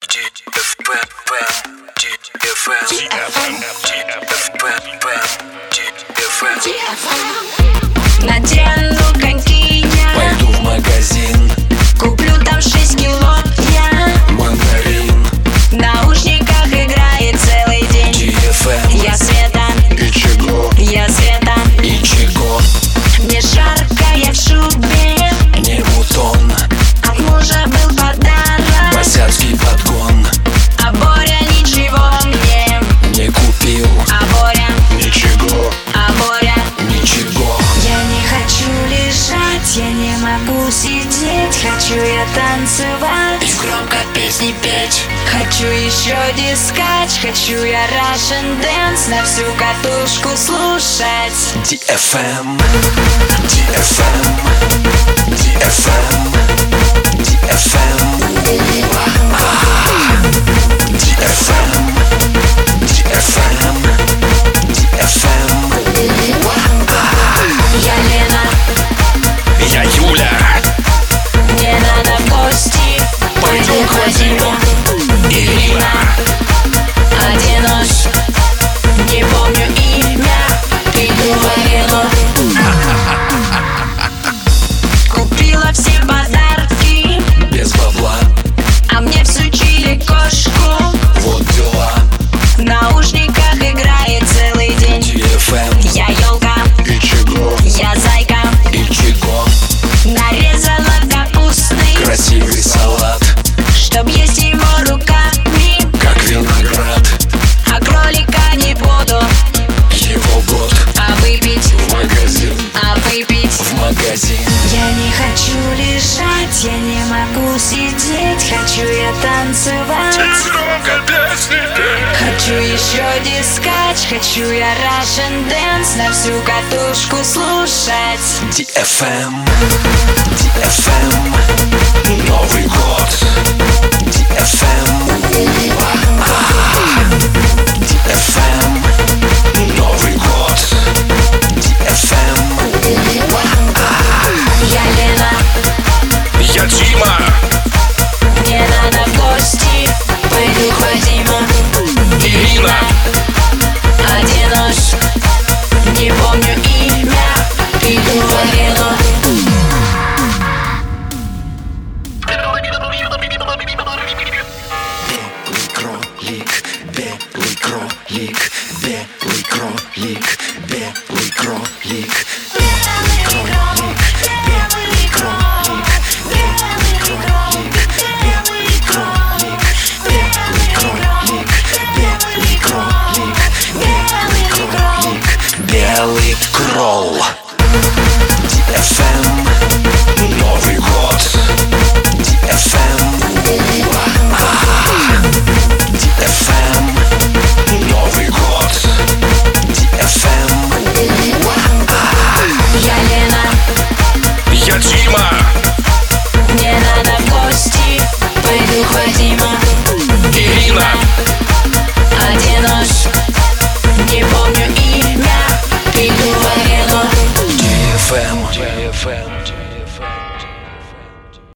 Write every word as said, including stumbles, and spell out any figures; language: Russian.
Надену коньки я, пойду в магазин, куплю там шесть кило я. мандарин, В наушниках играет целый день ди эф эм. Я Света, И чего? я Света. И чего? Мне жарко, я в шубе, Не бутон, от мужа был подарок, босяцкий подгон. а Боря ничего мне Не купил, А Боря, ничего, а Боря. ничего. Я не хочу лежать, я не могу сидеть, хочу я танцевать И громко песни петь. Хочу еще дискач, хочу я Russian dance на всю катушку слушать. ди эф эм, ди эф эм, ди эф эм, ди эф эм, ди эф эм, ди эф эм, ди эф эм. Я Лена, Я Юля, мне надо в гости, пойдем к Вадиму. Ирина, Оденусь, не помню имя, иду в арену. Купила все подарки, без бабла, а мне всучили кошку. вот дела. В наушниках играет целый день ди эф эм. Я елка, И чего? я зайка, И чего? нарезала капустный, Красивый салат, чтоб есть его руками, как виноград. а кролика не буду. Его год, А выпить, в магазин, а выпить. в магазин. Я не хочу лежать, я не могу сидеть, хочу я танцевать. Громко песни петь. Хочу еще дискач, хочу я Russian dance на всю катушку слушать. ди эф эм, ди эф эм, Новый год. ди эф эм, ди эф эм, Новый год. ди эф эм. Я Лена, Я Дима, мне надо в гости, пойду к Вадиму. Ирина, Оденусь, не помню имя, иду в арену. белый кролик, белый кролик, белый кролик, белый кролик, белый кролик, белый кролик, белый кролик, белый кролик, белый кролик, белый кролик, белый кролик, белый кролл. ди эф эм, Новый год. ди эф эм, ди эф эм, Новый год. ди эф эм. Я Лена, Я Дима, мне надо в гости, пойду к Вадиму. Ирина,